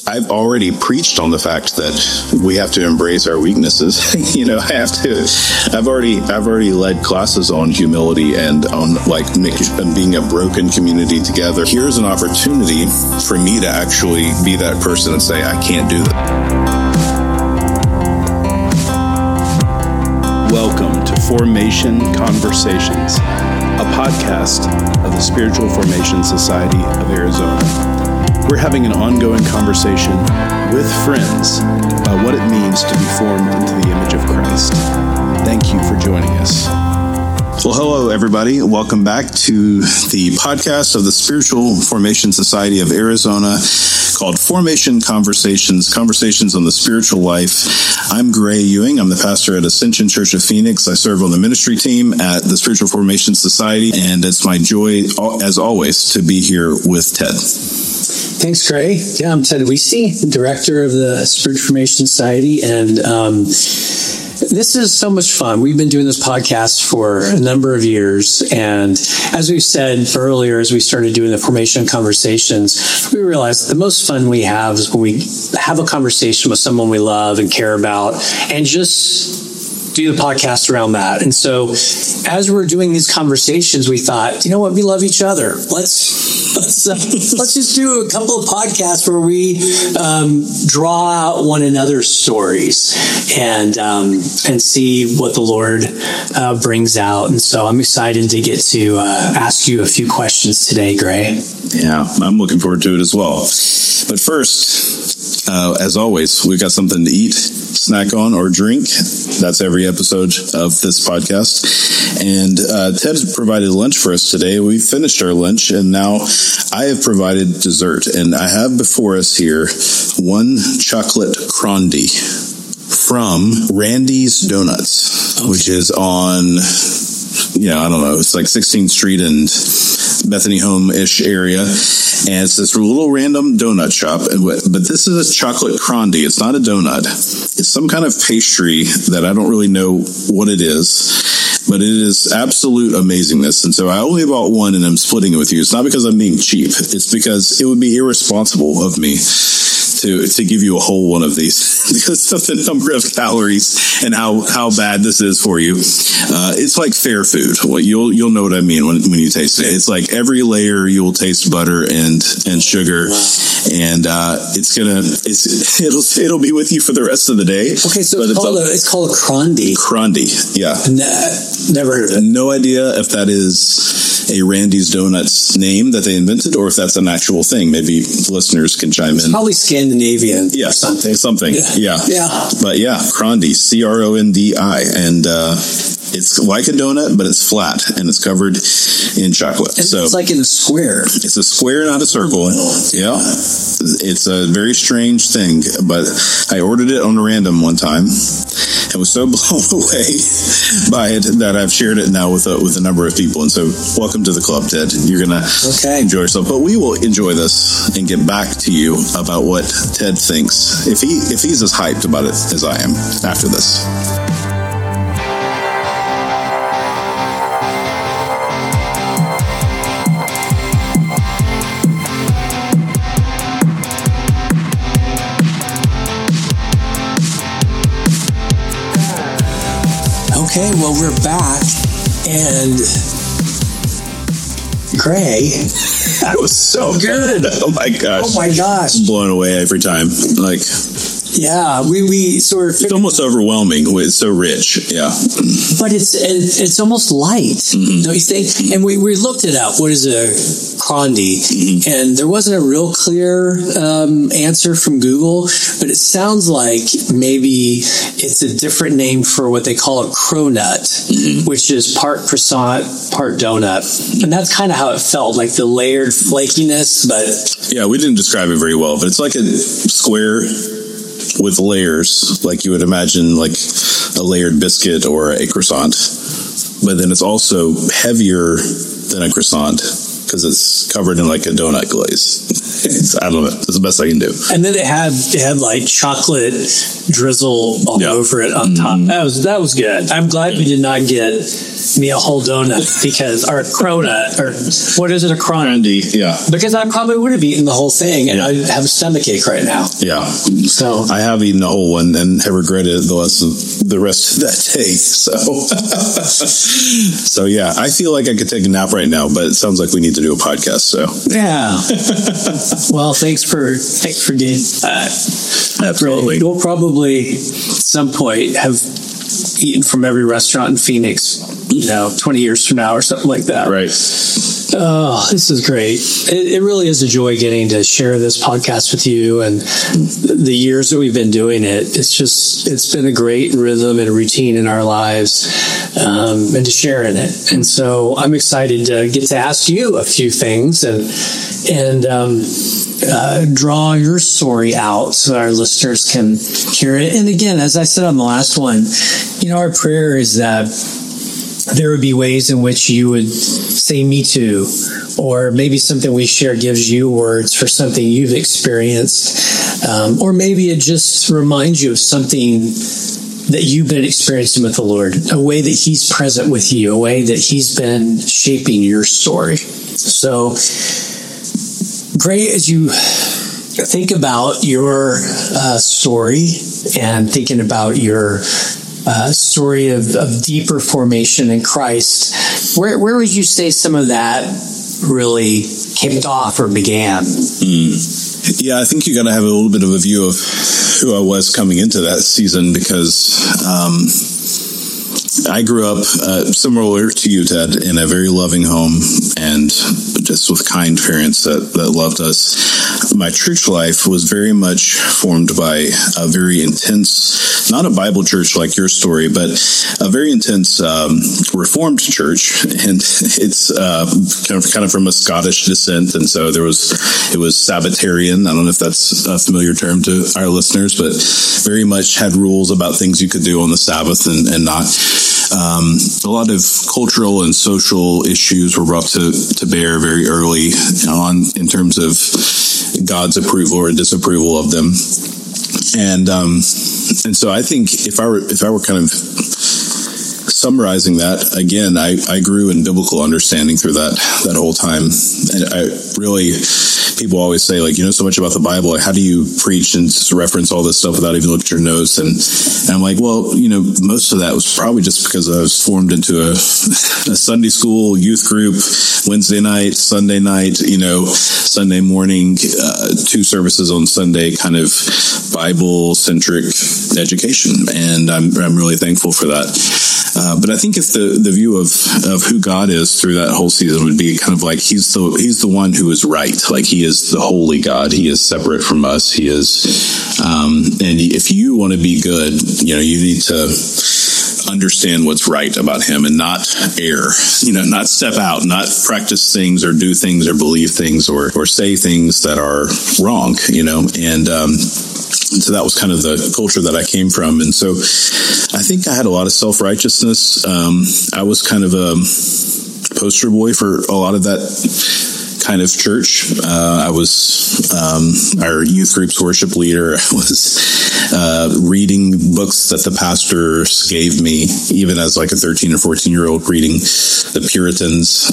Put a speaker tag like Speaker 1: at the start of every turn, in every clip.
Speaker 1: I've already preached on the fact that we have to embrace our weaknesses. I've already led classes on humility and on being a broken community together. Here's an opportunity for me to actually be that person and say, I can't do that.
Speaker 2: Welcome to Formation Conversations, a podcast of the Spiritual Formation Society of Arizona. We're having an ongoing conversation with friends about what it means to be formed into the image of Christ. Thank you for joining us.
Speaker 1: Well, hello, everybody. Welcome back to the podcast of the Spiritual Formation Society of Arizona called Formation Conversations on the Spiritual Life. I'm Gray Ewing. I'm the pastor at Ascension Church of Phoenix. I serve on the ministry team at the Spiritual Formation Society, and it's my joy, as always, to be here with Ted.
Speaker 3: Thanks, Gray. Yeah, I'm Ted Weesey, director of the Spiritual Formation Society, and this is so much fun. We've been doing this podcast for a number of years, and as we've said earlier, as we started doing the Formation Conversations, we realized the most fun we have is when we have a conversation with someone we love and care about, and just do the podcast around that. And so as we're doing these conversations, we thought, you know what, we love each other. Let's just do a couple of podcasts where we draw out one another's stories and see what the Lord brings out. And so I'm excited to get to ask you a few questions today, Gray.
Speaker 1: Yeah, I'm looking forward to it as well. But first, as always, we've got something to eat, snack on, or drink. That's every episode of this podcast. And Ted's provided lunch for us today. We finished our lunch, and now I have provided dessert. And I have before us here one chocolate crondy from Randy's Donuts, which is on, I don't know, it's like 16th Street and Bethany Home-ish area. And it's this little random donut shop. But this is a chocolate crondy. It's not a donut. It's some kind of pastry that I don't really know what it is. But it is absolute amazingness. And so I only bought one and I'm splitting it with you. It's not because I'm being cheap. It's because it would be irresponsible of me to give you a whole one of these because of the number of calories and how bad this is for you. It's like fair food. Well, you'll know what I mean when you taste it. It's like every layer you will taste butter and sugar. Wow. And it'll be with you for the rest of the day.
Speaker 3: Okay, so it's called a crondy.
Speaker 1: Crondy, yeah.
Speaker 3: Never heard of it.
Speaker 1: No idea if that is a Randy's Donuts name that they invented or if that's an actual thing. Maybe listeners can chime in.
Speaker 3: Probably Scandinavian.
Speaker 1: Yeah, something. Yeah. But yeah, Crondy, Crondi, and it's like a donut, but it's flat and it's covered in chocolate.
Speaker 3: And so it's like in a square.
Speaker 1: It's a square, not a circle. Yeah. It's a very strange thing, but I ordered it on random one time and was so blown away by it that I've shared it now with a number of people. And so welcome to the club, Ted. You're going to enjoy yourself. But we will enjoy this and get back to you about what Ted thinks, if he's as hyped about it as I am after this.
Speaker 3: Okay, well, we're back, and Gray,
Speaker 1: that was so good. Oh my gosh. I'm blown away every time.
Speaker 3: Yeah,
Speaker 1: it's almost overwhelming. It's so rich. Yeah,
Speaker 3: but it's almost light, don't you think? And we looked it up. What is a crondy? And there wasn't a real clear answer from Google, but it sounds like maybe it's a different name for what they call a cronut, which is part croissant, part donut, and that's kind of how it felt, like the layered flakiness. But
Speaker 1: yeah, we didn't describe it very well, but it's like a square with layers, like you would imagine, like a layered biscuit or a croissant. But then it's also heavier than a croissant because it's covered in like a donut glaze. I don't know. It's the best I can do.
Speaker 3: And then it had like chocolate drizzle all over it on top. That was good. I'm glad we did not get me a whole donut or a cronut, or what is it, a cronundy?
Speaker 1: Yeah.
Speaker 3: Because I probably would have eaten the whole thing, and I'd have a stomachache right now.
Speaker 1: Yeah.
Speaker 3: So
Speaker 1: I have eaten a whole one and have regretted it the rest of that day. So yeah, I feel like I could take a nap right now, but it sounds like we need to do a podcast. So
Speaker 3: yeah. Well, thanks for getting
Speaker 1: absolutely.
Speaker 3: We'll probably at some point have eaten from every restaurant in Phoenix, 20 years from now or something like that.
Speaker 1: Right.
Speaker 3: Oh, this is great. It really is a joy getting to share this podcast with you, and the years that we've been doing it. It's been a great rhythm and a routine in our lives, and to share in it. And so I'm excited to get to ask you a few things and draw your story out so our listeners can hear it. And again, as I said on the last one, our prayer is that there would be ways in which you would say me too, or maybe something we share gives you words for something you've experienced, or maybe it just reminds you of something that you've been experiencing with the Lord, a way that He's present with you, a way that He's been shaping your story. So great as you think about your story and thinking about your story of deeper formation in Christ. Where would you say some of that really kicked off or began?
Speaker 1: Yeah, I think you got to have a little bit of a view of who I was coming into that season, because I grew up similar to you, Ted, in a very loving home and just with kind parents that loved us. My church life was very much formed by a very intense, not a Bible church like your story, but a very intense Reformed church, and it's kind of from a Scottish descent, and so it was Sabbatarian. I don't know if that's a familiar term to our listeners, but very much had rules about things you could do on the Sabbath and not. A lot of cultural and social issues were brought to bear very early on in terms of God's approval or disapproval of them, and so I think if I were kind of summarizing that again, I grew in biblical understanding through that whole time, and I really. People always say, like, so much about the Bible. Like, how do you preach and just reference all this stuff without even looking at your notes? And I'm like, well, most of that was probably just because I was formed into a Sunday school youth group, Wednesday night, Sunday night, Sunday morning, 2 services on Sunday, kind of Bible-centric education. And I'm really thankful for that. But I think if the view of who God is through that whole season would be kind of like he's the one who is right. Like, He is the holy God. He is separate from us. He is, and if you want to be good, you need to understand what's right about Him and not err, not step out, not practice things or do things or believe things or say things that are wrong, and so that was kind of the culture that I came from. And so I think I had a lot of self-righteousness. I was kind of a poster boy for a lot of that kind of church. I was our youth group's worship leader. I was reading books that the pastors gave me, even as like a 13 or 14-year-old, reading the Puritans.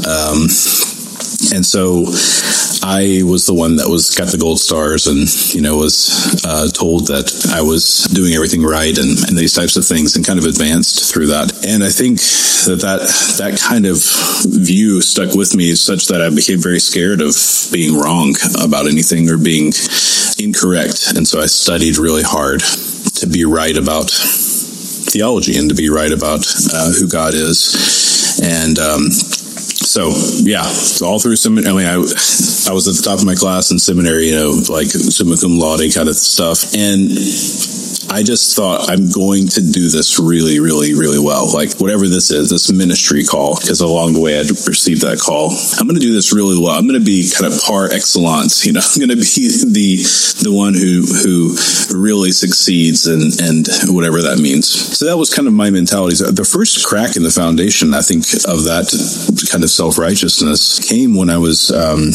Speaker 1: And so I was the one that got the gold stars and, was told that I was doing everything right and these types of things, and kind of advanced through that. And I think that kind of view stuck with me such that I became very scared of being wrong about anything or being incorrect. And so I studied really hard to be right about theology and to be right about who God is. And so all through seminary. I mean, I was at the top of my class in seminary, like summa cum laude kind of stuff. And I just thought, I'm going to do this really, really, really well. Like, whatever this is, this ministry call, because along the way I received that call. I'm going to do this really well. I'm going to be kind of par excellence. I'm going to be the one who really succeeds, and whatever that means. So that was kind of my mentality. So the first crack in the foundation, I think, of that kind of self-righteousness came when I was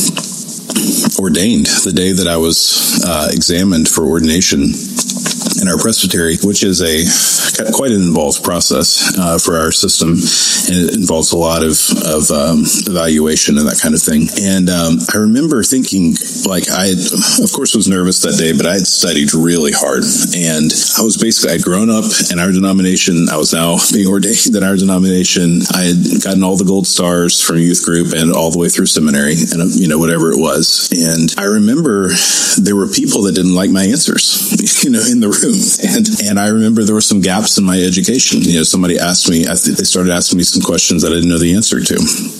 Speaker 1: ordained, the day that I was examined for ordination in our presbytery, which is quite an involved process for our system, and it involves a lot of evaluation and that kind of thing. And I remember thinking, like, I of course was nervous that day, but I had studied really hard, and I'd grown up in our denomination. I was now being ordained in our denomination. I had gotten all the gold stars from youth group and all the way through seminary, and whatever it was. And I remember there were people that didn't like my answers, in the room. And I remember there were some gaps in my education. Somebody asked me, they started asking me some questions that I didn't know the answer to.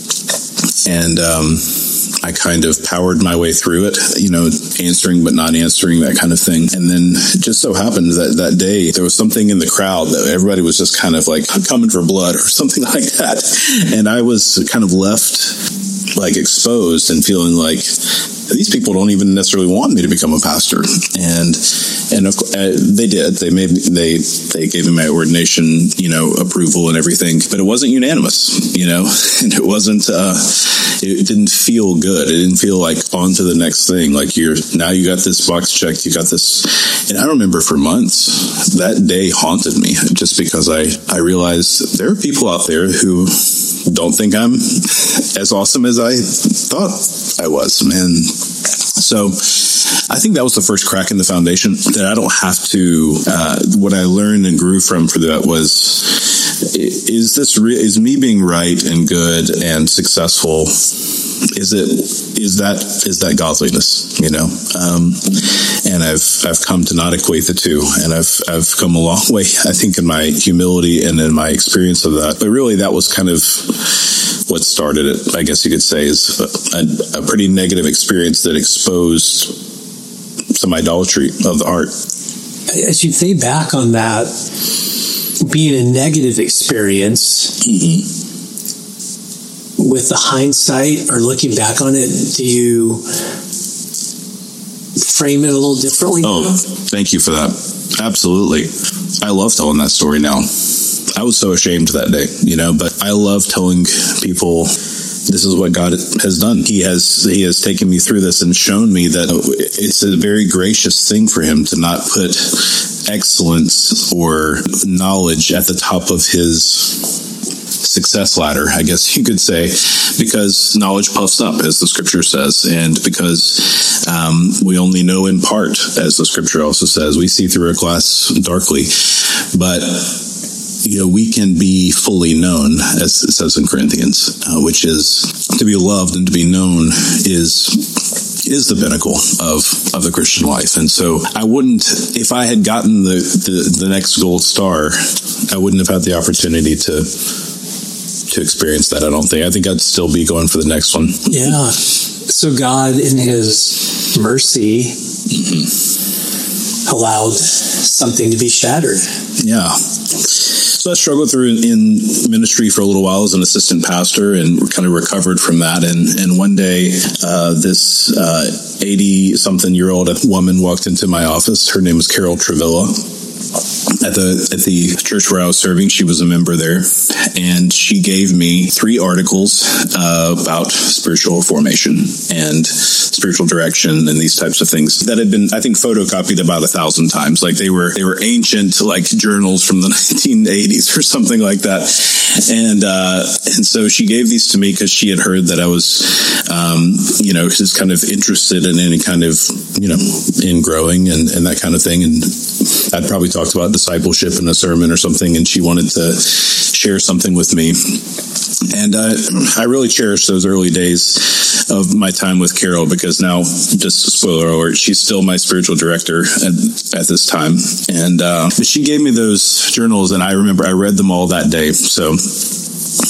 Speaker 1: And I kind of powered my way through it, answering but not answering, that kind of thing. And then it just so happened that day, there was something in the crowd that everybody was just kind of like, I'm coming for blood or something like that. And I was kind of left like exposed and feeling like these people don't even necessarily want me to become a pastor. And they did. They gave me my ordination, approval and everything, but it wasn't unanimous, and it wasn't, it didn't feel good. It didn't feel like on to the next thing. Like you got this box checked, you got this. And I remember for months that day haunted me, just because I realized there are people out there who don't think I'm as awesome as I thought I was. And so I think that was the first crack in the foundation, that I don't have to, what I learned and grew from for that was, is me being right and good and successful, is that godliness, and I've come to not equate the two, and I've come a long way, I think, in my humility and in my experience of that. But really, that was kind of what started it, I guess you could say, is a pretty negative experience that exposed some idolatry of the art.
Speaker 3: As you think back on that being a negative experience, with the hindsight or looking back on it, do you frame it a little differently?
Speaker 1: Oh, thank you for that. Absolutely. I love telling that story now. I was so ashamed that day, but I love telling people this is what God has done. He has taken me through this and shown me that it's a very gracious thing for him to not put excellence or knowledge at the top of his success ladder, I guess you could say, because knowledge puffs up, as the scripture says, and because we only know in part, as the scripture also says. We see through a glass darkly, but we can be fully known, as it says in Corinthians, which is to be loved and to be known is the pinnacle of the Christian life. And so I wouldn't, if I had gotten the next gold star, I wouldn't have had the opportunity to experience that. I think I'd still be going for the next one.
Speaker 3: Yeah. So God, in his mercy, allowed something to be shattered.
Speaker 1: Yeah. So I struggled through in ministry for a little while as an assistant pastor, and kind of recovered from that. And one day, this 80-something-year-old woman walked into my office. Her name was Carol Travilla. At the church where I was serving, she was a member there, and she gave me 3 articles about spiritual formation and spiritual direction and these types of things that had been, I think, photocopied about 1,000 times. Like they were ancient, like journals from the 1980s or something like that. And so she gave these to me because she had heard that I was, just kind of interested in any kind of, in growing and that kind of thing. And I'd probably talked about discipleship in a sermon or something, and she wanted to share something with me. And I really cherish those early days of my time with Carol, because now, just a spoiler alert, she's still my spiritual director at this time. And but she gave me those journals, and I remember I read them all that day. So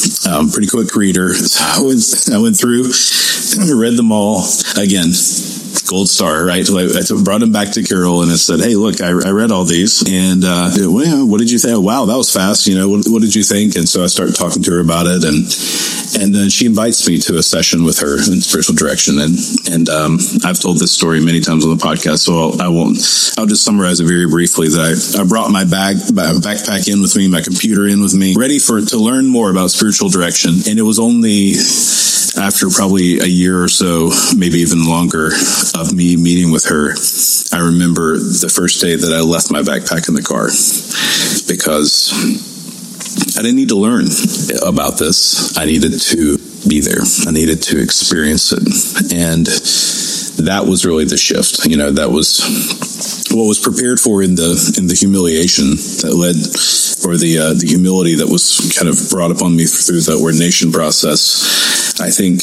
Speaker 1: pretty quick reader. I went through, read them all again. gold star, right? So I brought him back to Carol and I said, hey, look, I read all these, and well, what did you think? Oh, wow, that was fast. What did you think? And so I started talking to her about it, and then she invites me to a session with her in spiritual direction, and I've told this story many times on the podcast, so I'll just summarize it very briefly. That I brought my backpack in with me, my computer in with me, ready to learn more about spiritual direction, and it was only after probably a year or so, maybe even longer, of me meeting with her, I remember the first day that I left my backpack in the car, because I didn't need to learn about this. I needed to be there. I needed to experience it. And that was really the shift. That was what was prepared for in the humiliation that led, or the humility that was kind of brought upon me through the ordination process. I think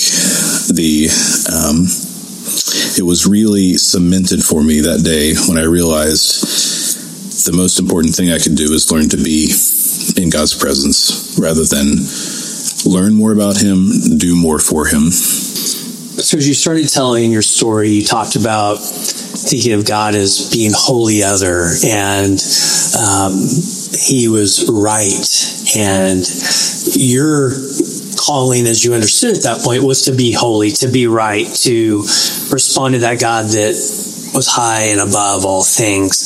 Speaker 1: it was really cemented for me that day when I realized the most important thing I could do is learn to be in God's presence rather than learn more about Him, do more for Him.
Speaker 3: So as you started telling your story, you talked about thinking of God as being wholly other, and He was right, and your calling, as you understood at that point, was to be holy, to be right, to respond to that God that was high and above all things.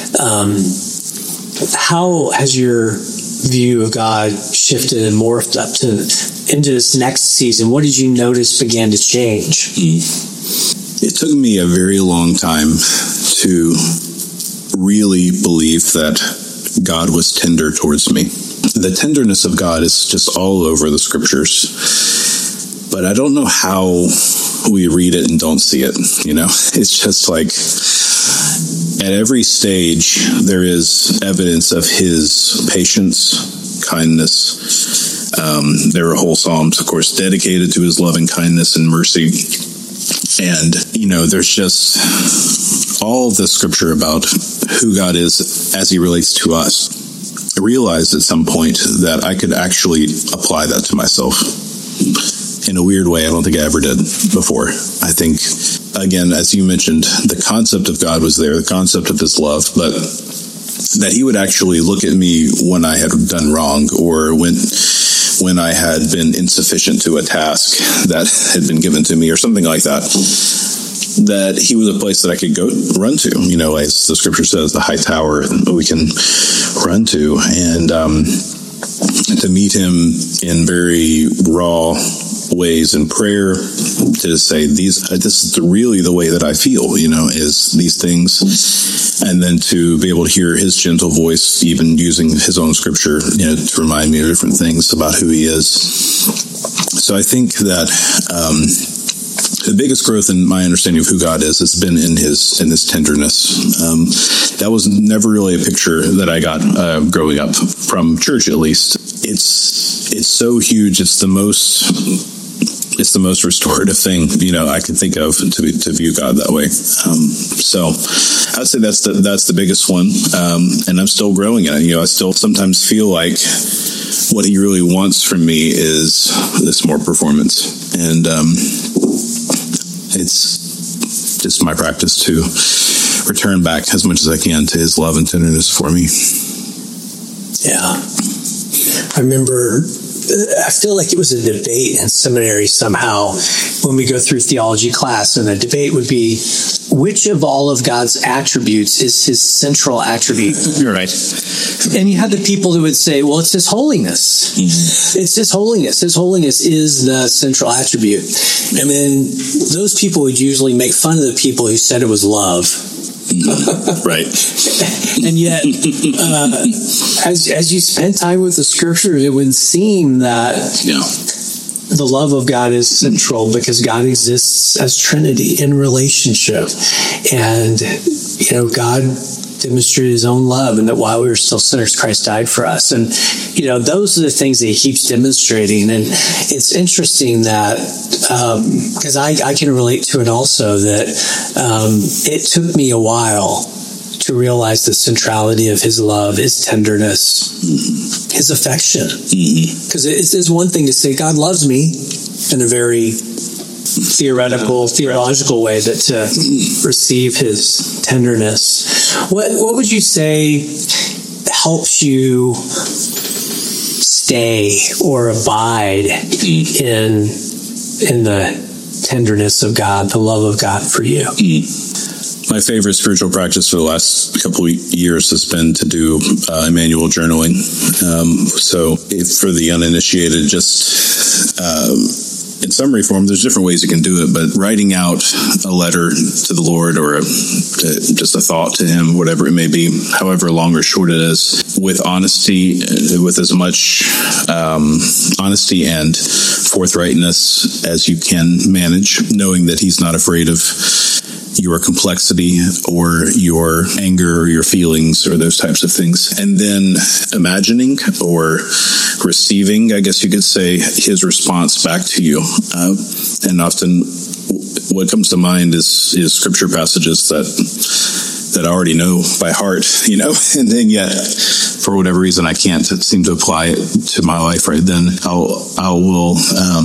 Speaker 3: How has your view of God shifted and morphed into this next season? What did you notice began to change?
Speaker 1: It took me a very long time to really believe that God was tender towards me. The tenderness of God is just all over the scriptures, but I don't know how we read it and don't see it. It's just like at every stage there is evidence of His patience, kindness. There are whole psalms, of course, dedicated to His loving kindness and mercy. And, there's just all of the scripture about who God is as He relates to us. I realized at some point that I could actually apply that to myself in a weird way I don't think I ever did before. I think, again, as you mentioned, the concept of God was there, the concept of His love, but that He would actually look at me when I had done wrong, or when I had been insufficient to a task that had been given to me, or something like that, that He was a place that I could run to, as the scripture says, the high tower we can run to, and to meet Him in very raw ways in prayer, to say this is really the way that I feel, is these things, and then to be able to hear His gentle voice, even using His own scripture, to remind me of different things about who He is. So I think that the biggest growth in my understanding of who God is has been in His tenderness. That was never really a picture that I got growing up, from church at least. It's so huge. It's the most restorative thing I can think of to view God that way. So I'd say that's the biggest one, and I'm still growing in it. I still sometimes feel like what He really wants from me is this more performance, and it's just my practice to return back as much as I can to His love and tenderness for me.
Speaker 3: Yeah. I remember, I feel like it was a debate in seminary somehow when we go through theology class, and the debate would be, which of all of God's attributes is His central attribute?
Speaker 1: You're right.
Speaker 3: And you had the people who would say, well, it's His holiness. Mm-hmm. It's His holiness. His holiness is the central attribute. And then those people would usually make fun of the people who said it was love.
Speaker 1: Right.
Speaker 3: And yet, as you spend time with the scriptures, it would seem that the love of God is central, because God exists as Trinity in relationship. And, God demonstrated His own love, and that while we were still sinners, Christ died for us. And, those are the things that He keeps demonstrating. And it's interesting that, because I can relate to it also, that it took me a while to realize the centrality of His love, His tenderness, His affection. Because it's one thing to say, God loves me in a very theological way that to receive his tenderness. What would you say helps you stay or abide in the tenderness of God, the love of God for you?
Speaker 1: My favorite spiritual practice for the last couple of years has been to do Emmanuel journaling. So for the uninitiated, just in summary form, there's different ways you can do it, but writing out a letter to the Lord or just a thought to him, whatever it may be, however long or short it is, with honesty, with as much honesty and forthrightness as you can manage, knowing that he's not afraid of your complexity or your anger or your feelings or those types of things. And then imagining or receiving, I guess you could say, his response back to you. And often what comes to mind is scripture passages that I already know by heart, and then yet for whatever reason I can't seem to apply it to my life right then. I will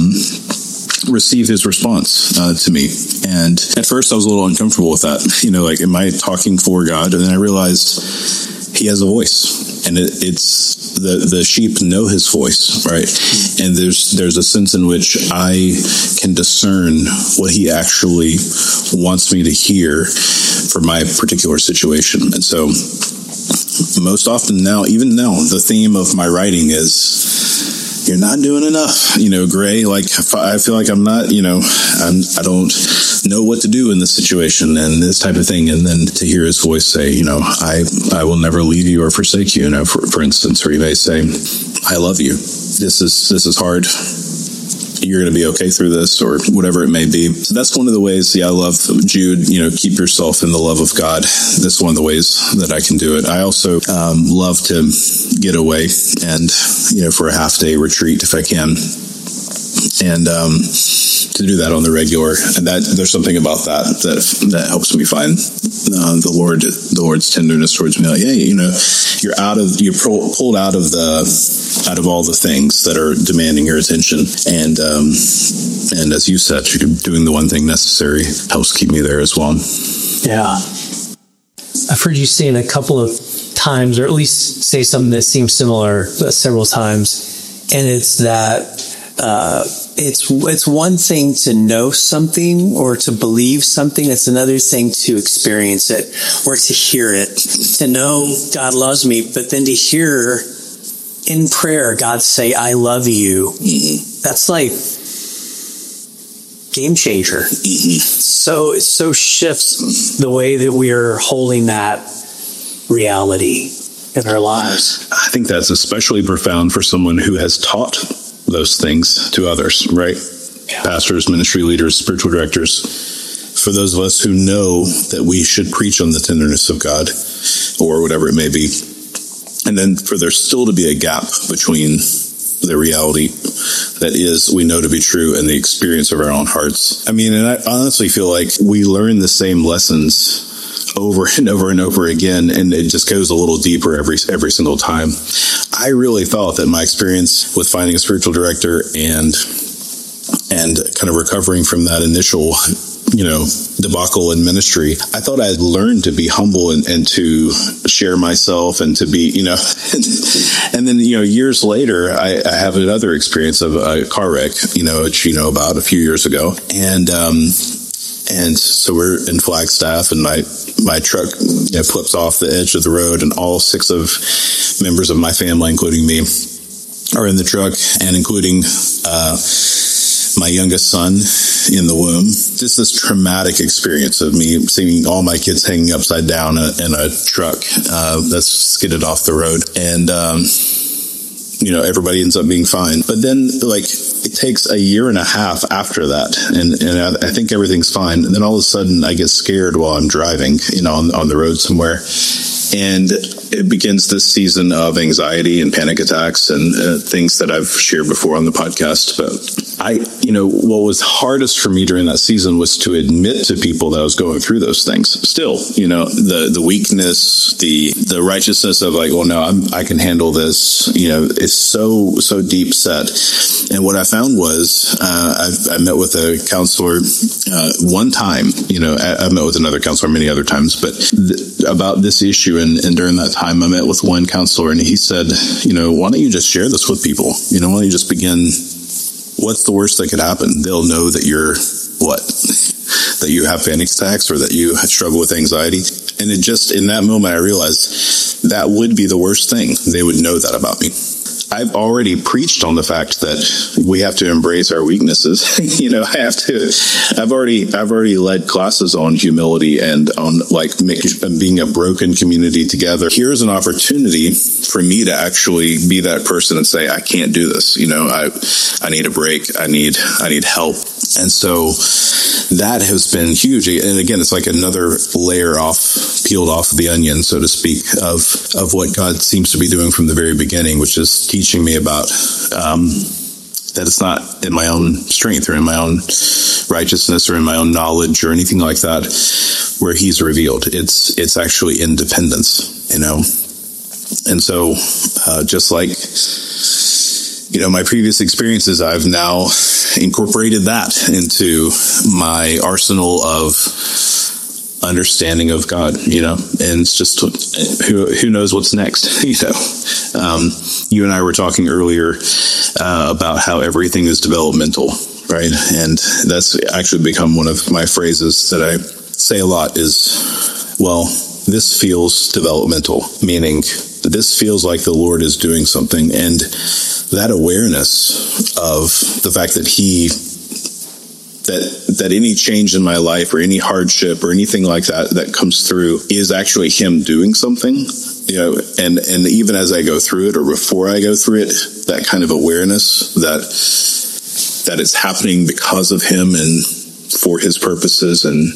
Speaker 1: receive his response to me. And at first I was a little uncomfortable with that, like, am I talking for God? And then I realized he has a voice, and it's the sheep know his voice, right? And there's a sense in which I can discern what he actually wants me to hear for my particular situation. And so most often now, even now, the theme of my writing is, you're not doing enough, Gray. Like, I feel like I'm not, I don't know what to do in this situation and this type of thing. And then to hear his voice say, I will never leave you or forsake you, for instance, or he may say, I love you. This is hard. You're going to be okay through this, or whatever it may be. So that's one of the ways. I love Jude, keep yourself in the love of God. That's one of the ways that I can do it. I also love to get away and, for a half-day retreat if I can. And to do that on the regular, and that there's something about that helps me find the Lord's tenderness towards me. Like, hey, you're pulled out of all the things that are demanding your attention, and as you said, doing the one thing necessary helps keep me there as well.
Speaker 3: Yeah, I've heard you say it a couple of times, or at least say something that seems similar several times, and it's that. It's one thing to know something or to believe something. It's another thing to experience it or to hear it, to know God loves me, but then to hear in prayer God say, I love you. That's like game changer. So it so shifts the way that we are holding that reality in our lives.
Speaker 1: I think that's especially profound for someone who has taught those things to others, right? Yeah. Pastors, ministry leaders, spiritual directors. For those of us who know that we should preach on the tenderness of God, or whatever it may be. And then for there still to be a gap between the reality that is, we know to be true, and the experience of our own hearts. I mean, and I honestly feel like we learn the same lessons over and over and over again, and it just goes a little deeper every single time. I really thought that my experience with finding a spiritual director and kind of recovering from that initial, debacle in ministry, I thought I had learned to be humble and to share myself and to be, and then, years later, I have another experience of a car wreck, which, about a few years ago. And so we're in Flagstaff, and my truck flips off the edge of the road, and all 6 of members of my family, including me, are in the truck, and including my youngest son in the womb. Just this traumatic experience of me seeing all my kids hanging upside down in a truck that's skidded off the road. And everybody ends up being fine. But then, it takes a year and a half after that, and I think everything's fine. And then all of a sudden, I get scared while I'm driving, on the road somewhere, and it begins this season of anxiety and panic attacks and things that I've shared before on the podcast. But what was hardest for me during that season was to admit to people that I was going through those things. Still, the weakness, the righteousness of like, well, no, I can handle this. It's so deep set. And what I found was, I met with a counselor one time. I've met with another counselor many other times, but about this issue. And during that time, I met with one counselor, and he said, why don't you just share this with people? Why don't you just begin? What's the worst that could happen? They'll know that you're that you have panic attacks or that you struggle with anxiety. And in that moment, I realized that would be the worst thing. They would know that about me. I've already preached on the fact that we have to embrace our weaknesses. I've already led classes on humility and on being a broken community together. Here's an opportunity for me to actually be that person and say, I can't do this. I need a break. I need help. And so that has been huge. And again, it's like another layer peeled off the onion, so to speak, of what God seems to be doing from the very beginning, which is teaching me about that it's not in my own strength or in my own righteousness or in my own knowledge or anything like that where He's revealed. It's actually independence, And so just like my previous experiences, I've now incorporated that into my arsenal of understanding of God, and it's just who knows what's next, You and I were talking earlier about how everything is developmental, right? And that's actually become one of my phrases that I say a lot is, well, this feels developmental, meaning this feels like the Lord is doing something. And that awareness of the fact that that any change in my life or any hardship or anything like that comes through is actually Him doing something, and even as I go through it or before I go through it, that kind of awareness that it's happening because of Him and for His purposes, and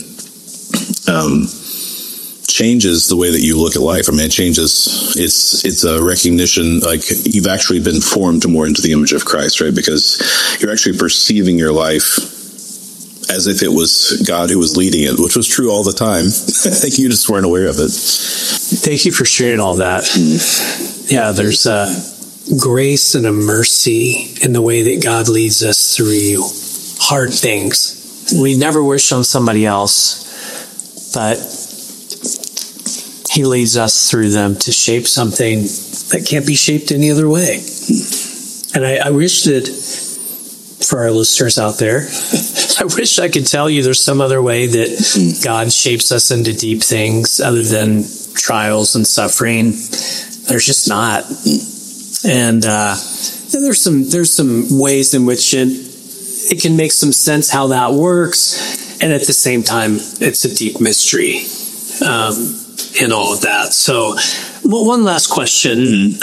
Speaker 1: changes the way that you look at life. I mean, it changes. It's a recognition, like you've actually been formed more into the image of Christ, right? Because you're actually perceiving your life as if it was God who was leading it, which was true all the time. I think you just weren't aware of it.
Speaker 3: Thank you for sharing all that. Yeah, there's a grace and a mercy in the way that God leads us through hard things. We never wish on somebody else, but He leads us through them to shape something that can't be shaped any other way. And I wish that for our listeners out there, I wish I could tell you there's some other way that God shapes us into deep things other than trials and suffering. There's just not. And there's some ways in which it can make some sense how that works. And at the same time, it's a deep mystery in all of that. So one last question.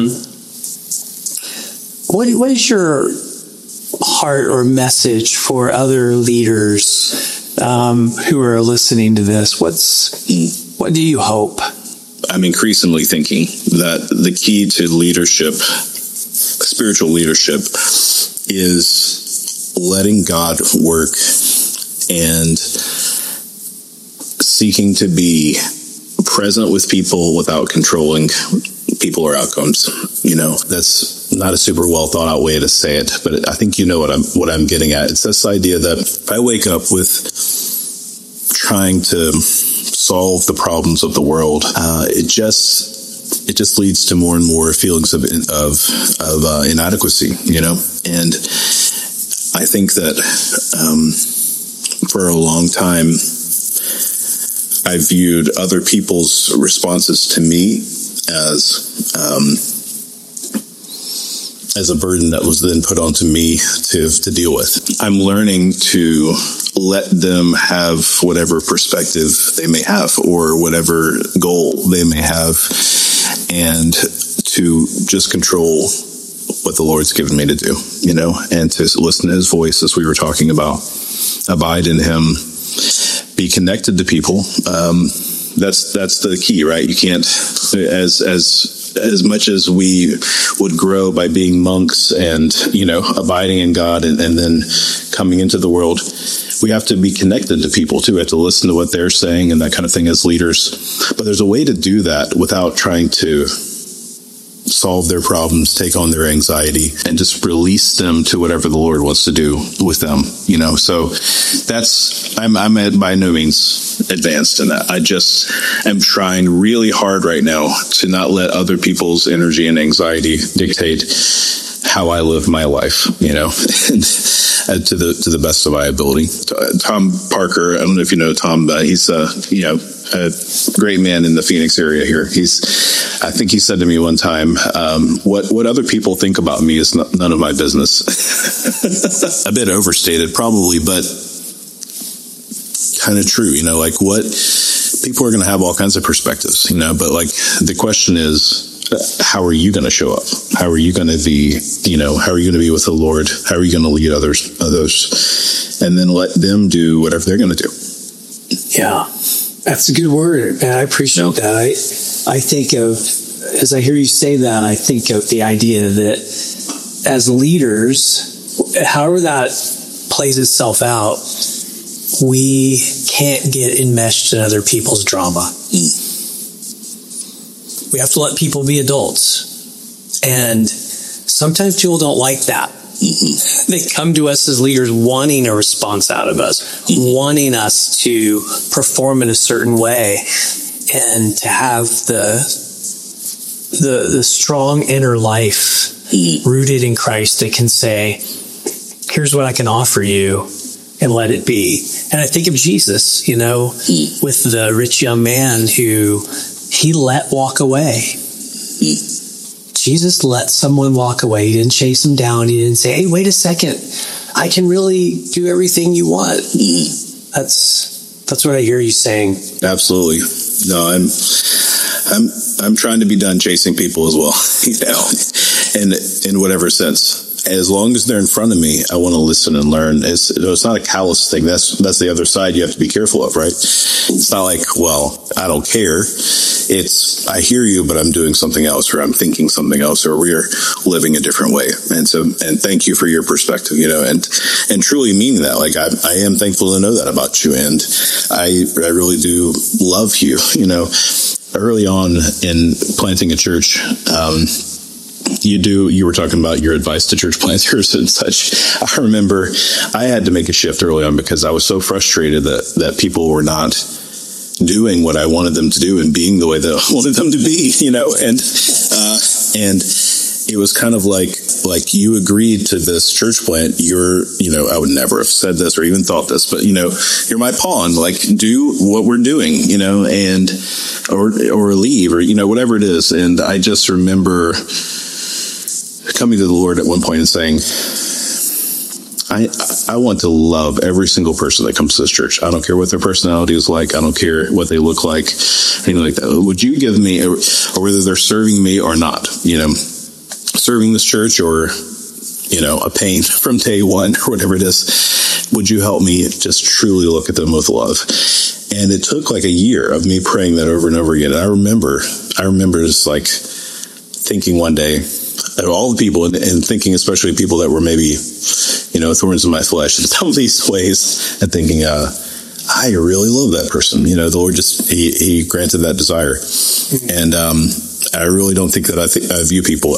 Speaker 3: What is your heart or message for other leaders who are listening to this? What do you hope?
Speaker 1: I'm increasingly thinking that the key to leadership, spiritual leadership, is letting God work and seeking to be present with people without controlling people or outcomes. That's not a super well thought out way to say it, but I think what I'm getting at. It's this idea that if I wake up with trying to solve the problems of the world, it just leads to more and more feelings of inadequacy, and I think that for a long time I viewed other people's responses to me as a burden that was then put onto me to deal with. I'm learning to let them have whatever perspective they may have or whatever goal they may have, and to just control what the Lord's given me to do, and to listen to His voice, as we were talking about, abide in Him, be connected to people. That's the key, right? You can't, as as much as we would grow by being monks and, abiding in God and then coming into the world, we have to be connected to people too. We have to listen to what they're saying and that kind of thing as leaders. But there's a way to do that without trying to solve their problems, take on their anxiety, and just release them to whatever the Lord wants to do with them. So I'm by no means advanced in that. I just am trying really hard right now to not let other people's energy and anxiety dictate how I live my life, and to the best of my ability. Tom Parker, I don't know if you know Tom, but he's a great man in the Phoenix area here. I think he said to me one time, what other people think about me is none of my business. A bit overstated probably, but kind of true, like what people are going to have all kinds of perspectives, but like the question is, how are you going to show up? How are you going to be, how are you going to be with the Lord? How are you going to lead others? And then let them do whatever they're going to do.
Speaker 3: Yeah, that's a good word. And I appreciate that. I think of, as I hear you say that, I think of the idea that as leaders, however that plays itself out, we can't get enmeshed in other people's drama. We have to let people be adults. And sometimes people don't like that. They come to us as leaders wanting a response out of us, wanting us to perform in a certain way and to have the strong inner life rooted in Christ that can say, here's what I can offer you, and let it be. And I think of Jesus, with the rich young man who he let walk away. Jesus let someone walk away. He didn't chase him down. He didn't say, hey, wait a second. I can really do everything you want. That's what I hear you saying.
Speaker 1: Absolutely. No, I'm trying to be done chasing people as well, and in whatever sense. As long as they're in front of me, I want to listen and learn. It's not a callous thing. That's the other side you have to be careful of, right? It's not like, well, I don't care. It's, I hear you, but I'm doing something else, or I'm thinking something else, or we're living a different way. And thank you for your perspective, and truly meaning that. Like, I am thankful to know that about you. And I really do love you, early on in planting a church, you were talking about your advice to church planters and such. I remember I had to make a shift early on because I was so frustrated that people were not doing what I wanted them to do and being the way that I wanted them to be, and it was kind of like you agreed to this church plant. I would never have said this or even thought this, but you're my pawn, like do what we're doing, and, or leave, or, whatever it is. And I just remember coming to the Lord at one point and saying, I want to love every single person that comes to this church. I don't care what their personality is like. I don't care what they look like, anything like that. Would you give me, or whether they're serving me or not, serving this church or, a pain from day one or whatever it is, would you help me just truly look at them with love? And it took like a year of me praying that over and over again. And I remember just like thinking one day, of all the people, and thinking especially people that were maybe, thorns in my flesh in some of these ways, and thinking, I really love that person. The Lord just, he granted that desire. And I really don't think that I view people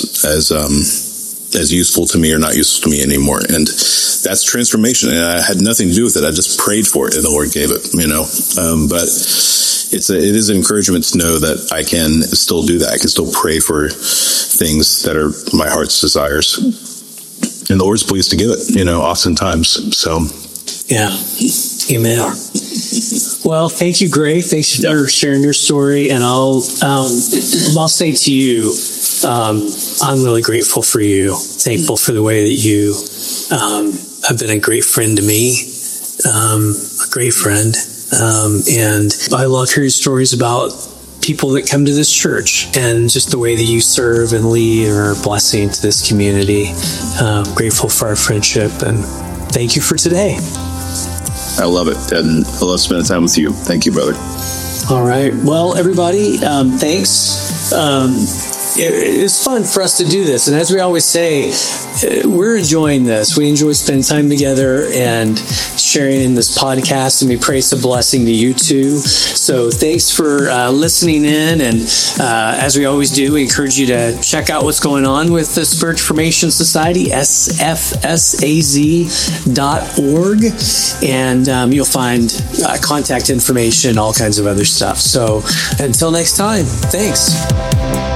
Speaker 1: as useful to me or not useful to me anymore. And that's transformation. And I had nothing to do with it. I just prayed for it and the Lord gave it, but it is an encouragement to know that I can still do that. I can still pray for things that are my heart's desires, and the Lord's pleased to give it, oftentimes. So,
Speaker 3: yeah. Amen. Well, thank you, Gray. Thanks for sharing your story. And I'll say to you, I'm really grateful for you. Thankful for the way that you have been a great friend to me, a great friend. And I love hearing stories about people that come to this church and just the way that you serve and lead are a blessing to this community. Grateful for our friendship, and thank you for today.
Speaker 1: I love it, and I love spending time with you. Thank you, brother.
Speaker 3: All right. Well, everybody, thanks It's fun for us to do this. And as we always say, we're enjoying this. We enjoy spending time together and sharing in this podcast, and we pray it's a blessing to you too. So thanks for listening in. And as we always do, we encourage you to check out what's going on with the Spiritual Formation Society, sfsaz.org. And you'll find contact information, all kinds of other stuff. So until next time, thanks.